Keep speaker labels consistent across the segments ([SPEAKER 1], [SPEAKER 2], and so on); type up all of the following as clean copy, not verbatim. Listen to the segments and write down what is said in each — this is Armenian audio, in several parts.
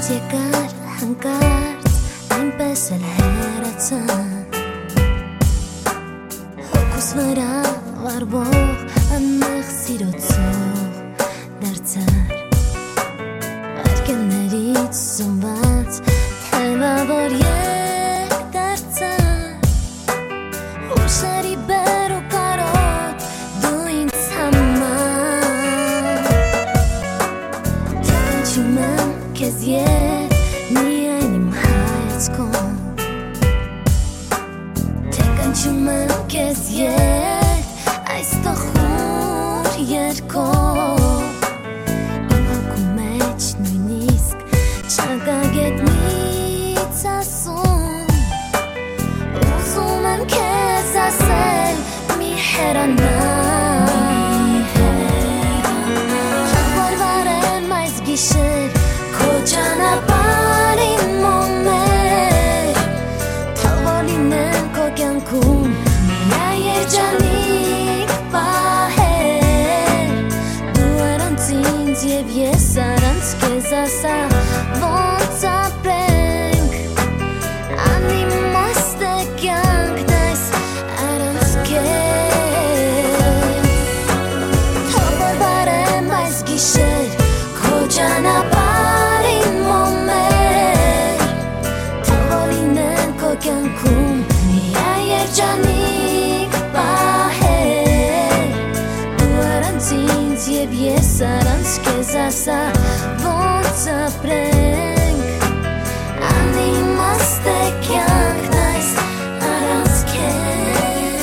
[SPEAKER 1] եկար հանկարծ այնպես էլ հեռացան հոգուս վրա վարվող անմեղ սիրոցով դարձար արկեններից զոմված թևավոր եկ դարձար ուշերի բեր ու կարոտ դու ինձ համար թեկանչում եմ քեզ ետ միայն իմ հայացքով թեկանչում եմ քեզ ետ այս տխուր երգով իմ հոգու մեջ նույնիսկ ճակագետնից ասում ուզում եմ քեզ ասել մի հեռանա որ վարեմ այս գիշեր քո ճանապարհին մոմեր թող լինեն քո կյանքում միայն երջանիկ պահեր դու առանց ինձ և ես առանց քեզ ասա ոնց ապրենք անիմաստ է կյանքն այս առանց քեզ թող վարեմ այս գիշեր քո ճանապարհին մոմեր թող լինեն քո կյանքում միայն երջանիկ պահեր դու առանց ինձ և ես առանց քեզ ասա ոնց ապրենք անիմաստ է կյանքն այս առանց քեզ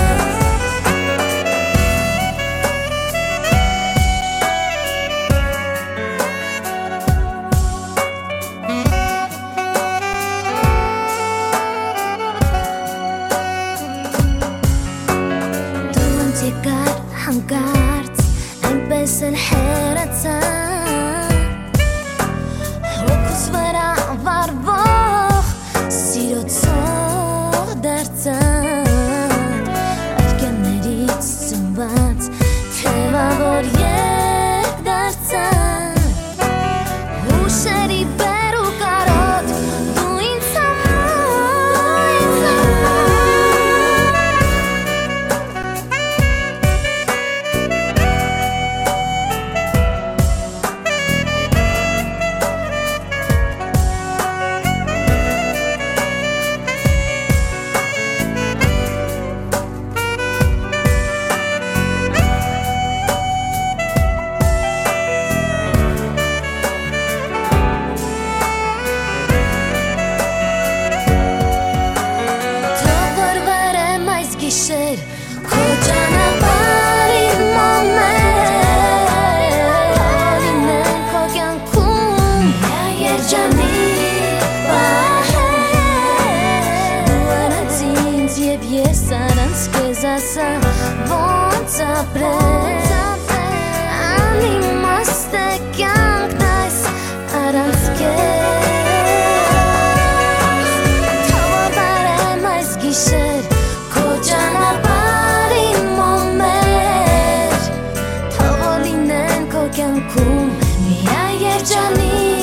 [SPEAKER 1] դու ինձ եկար հանկարծ այնպես էլ հեռացան հոգուս վրա վարվող սիրոցով դարձան արկեններից զոմված թևավոր եկ դարձան հուշերի բեր ու կարոտ դու ինձ գիշեր քո ճանապարհին մոմեր լինեն քո կյանքում միայն երջանիկ պահեր դու առանց ինձ և ես առանց քեզ ասա ոնց ապրենք անիմաստ է կյանքն այս առանց քեզ թող վարեմ այս գիշեր քո ճանապարհին մոմեր թող լինեն քո կյանքում միայն երջանիկ